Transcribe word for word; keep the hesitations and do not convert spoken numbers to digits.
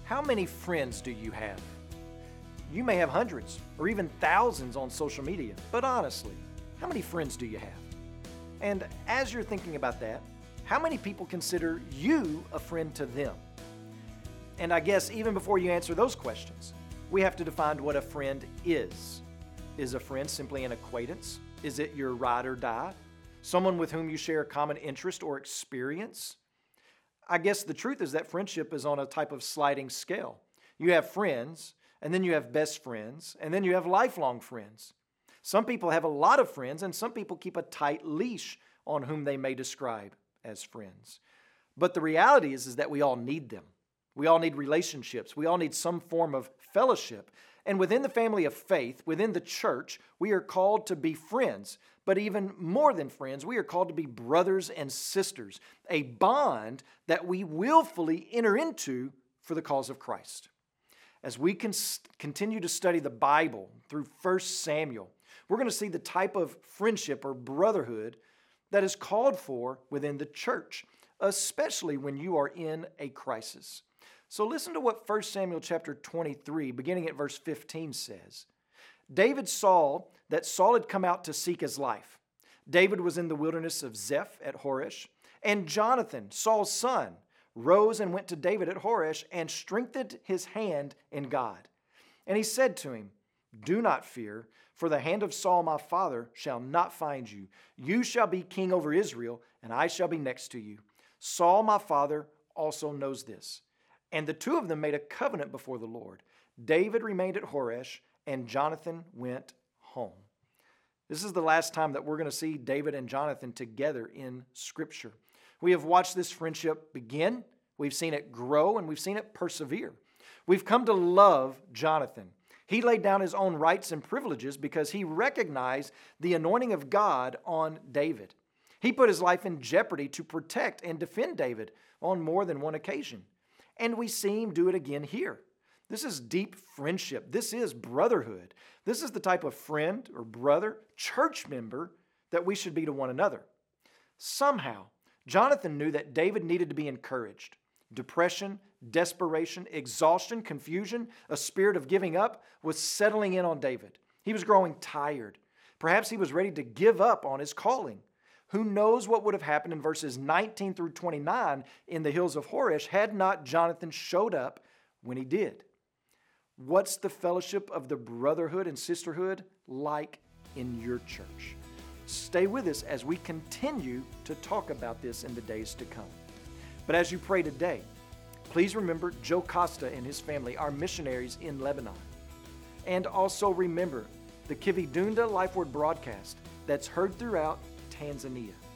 How many friends do you have? You may have hundreds or even thousands on social media, but honestly, how many friends do you have? And as you're thinking about that, how many people consider you a friend to them? And I guess even before you answer those questions, we have to define what a friend is. Is a friend simply an acquaintance? Is it your ride or die? Someone with whom you share a common interest or experience? I guess the truth is that friendship is on a type of sliding scale. You have friends, and then you have best friends, and then you have lifelong friends. Some people have a lot of friends, and some people keep a tight leash on whom they may describe as friends. But the reality is, is that we all need them. We all need relationships. We all need some form of fellowship. And within the family of faith, within the church, we are called to be friends. But even more than friends, we are called to be brothers and sisters, a bond that we willfully enter into for the cause of Christ. As we can continue to study the Bible through First Samuel, we're going to see the type of friendship or brotherhood that is called for within the church, especially when you are in a crisis. So listen to what First Samuel chapter twenty-three, beginning at verse fifteen, says. David saw that Saul had come out to seek his life. David was in the wilderness of Zeph at Horesh, and Jonathan, Saul's son, rose and went to David at Horesh and strengthened his hand in God. And he said to him, "Do not fear, for the hand of Saul my father shall not find you. You shall be king over Israel, and I shall be next to you. Saul my father also knows this." And the two of them made a covenant before the Lord. David remained at Horesh, and Jonathan went home. This is the last time that we're going to see David and Jonathan together in Scripture. We have watched this friendship begin, we've seen it grow, and we've seen it persevere. We've come to love Jonathan. He laid down his own rights and privileges because he recognized the anointing of God on David. He put his life in jeopardy to protect and defend David on more than one occasion. And we see him do it again here. This is deep friendship. This is brotherhood. This is the type of friend or brother, church member that we should be to one another. Somehow, Jonathan knew that David needed to be encouraged. Depression, desperation, exhaustion, confusion, a spirit of giving up was settling in on David. He was growing tired. Perhaps he was ready to give up on his calling. Who knows what would have happened in verses nineteen through twenty-nine in the hills of Horesh had not Jonathan showed up when he did. What's the fellowship of the brotherhood and sisterhood like in your church? Stay with us as we continue to talk about this in the days to come. But as you pray today, please remember Joe Costa and his family, our missionaries in Lebanon. And also remember the Kividunda Life Word broadcast that's heard throughout Tanzania.